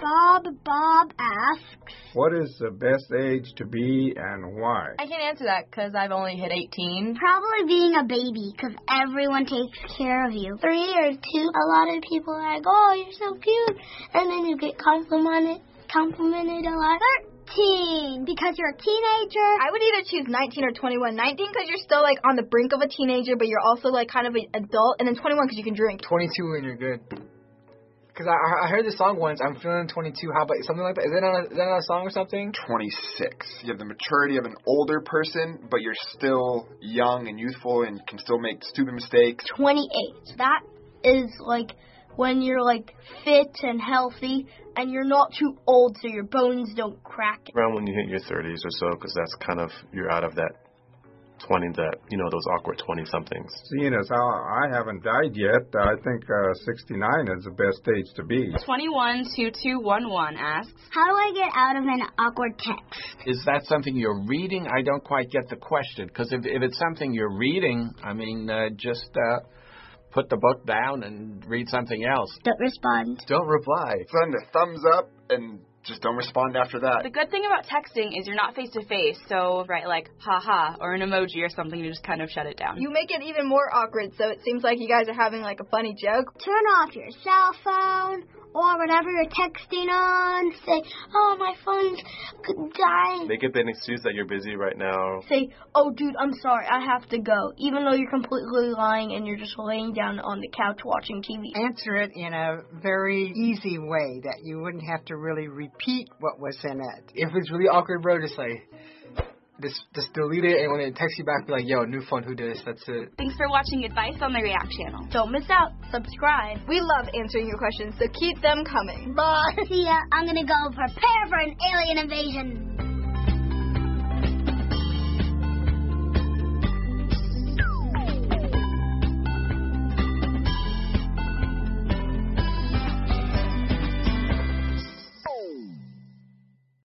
Bob asks, what is the best age to be and why? I can't answer that because I've only hit 18. Probably being a baby because everyone takes care of you. 3 or 2, a lot of people are like, oh, you're so cute. And then you get complimented a lot. 13 because you're a teenager. I would either choose 19 or 21. 19 because you're still like on the brink of a teenager, but you're also like kind of an adult. And then 21 because you can drink. 22 and you're good. Because I heard this song once, I'm feeling 22, how about something like that? Is that on a song or something? 26. You have the maturity of an older person, but you're still young and youthful and can still make stupid mistakes. 28. That is like when you're like fit and healthy and you're not too old so your bones don't crack. Around when you hit your 30s or so, because that's kind of, you're out of that 20, those awkward 20-somethings. Seeing as how I haven't died yet, I think 69 is the best age to be. 212211 asks, how do I get out of an awkward text? Is that something you're reading? I don't quite get the question. Because if it's something you're reading, I mean, just put the book down and read something else. Don't respond. Don't reply. Send a thumbs up and just don't respond after that. The good thing about texting is you're not face-to-face, so write like, haha, or an emoji or something to just kind of shut it down. You make it even more awkward, so it seems like you guys are having like a funny joke. Turn off your cell phone or whatever you're texting on. Say, oh, my phone's dying. Make it an excuse that you're busy right now. Say, oh, dude, I'm sorry, I have to go. Even though you're completely lying and you're just laying down on the couch watching TV. Answer it in a very easy way that you wouldn't have to really repeat what was in it. If it's really awkward, bro, just delete it, and when it texts you back, be like, yo, new phone, who did this? That's it. Thanks for watching Advice on the React channel. Don't miss out. Subscribe. We love answering your questions, so keep them coming. Bye. See ya. I'm gonna go prepare for an alien invasion.